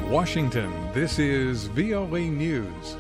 Washington, this is VOA News.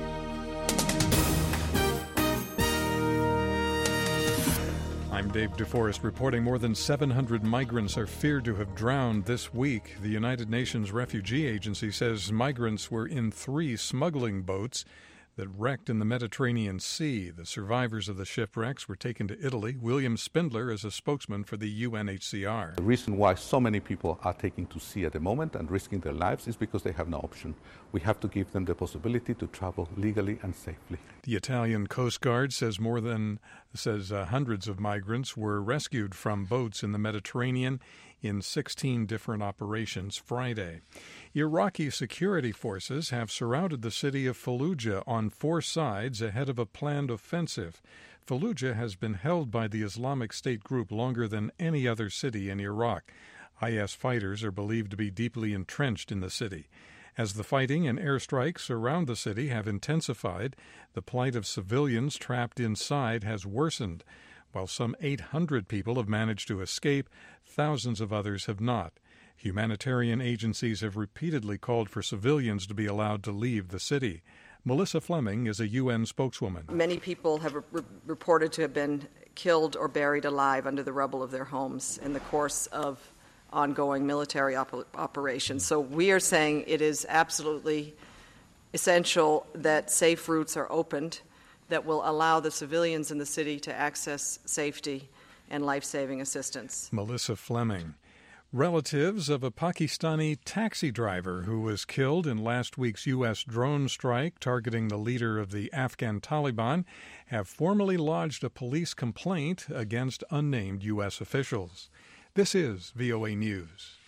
I'm Dave DeForest reporting more than 700 migrants are feared to have drowned this week. The United Nations Refugee Agency says migrants were in 3 smuggling boats that wrecked in the Mediterranean Sea. The survivors of the shipwrecks were taken to Italy. William Spindler is a spokesman for the UNHCR. The reason why so many people are taking to sea at the moment and risking their lives is because they have no option. We have to give them the possibility to travel legally and safely. The Italian Coast Guard says hundreds of migrants were rescued from boats in the Mediterranean in 16 different operations Friday. Iraqi security forces have surrounded the city of Fallujah on 4 sides ahead of a planned offensive. Fallujah has been held by the Islamic State group longer than any other city in Iraq. IS fighters are believed to be deeply entrenched in the city. As the fighting and airstrikes around the city have intensified, the plight of civilians trapped inside has worsened. While some 800 people have managed to escape, thousands of others have not. Humanitarian agencies have repeatedly called for civilians to be allowed to leave the city. Melissa Fleming is a UN spokeswoman. Many people have reported to have been killed or buried alive under the rubble of their homes in the course of ongoing military operations. So we are saying it is absolutely essential that safe routes are opened that will allow the civilians in the city to access safety and life-saving assistance. Melissa Fleming. Relatives of a Pakistani taxi driver who was killed in last week's U.S. drone strike targeting the leader of the Afghan Taliban have formally lodged a police complaint against unnamed U.S. officials. This is VOA News.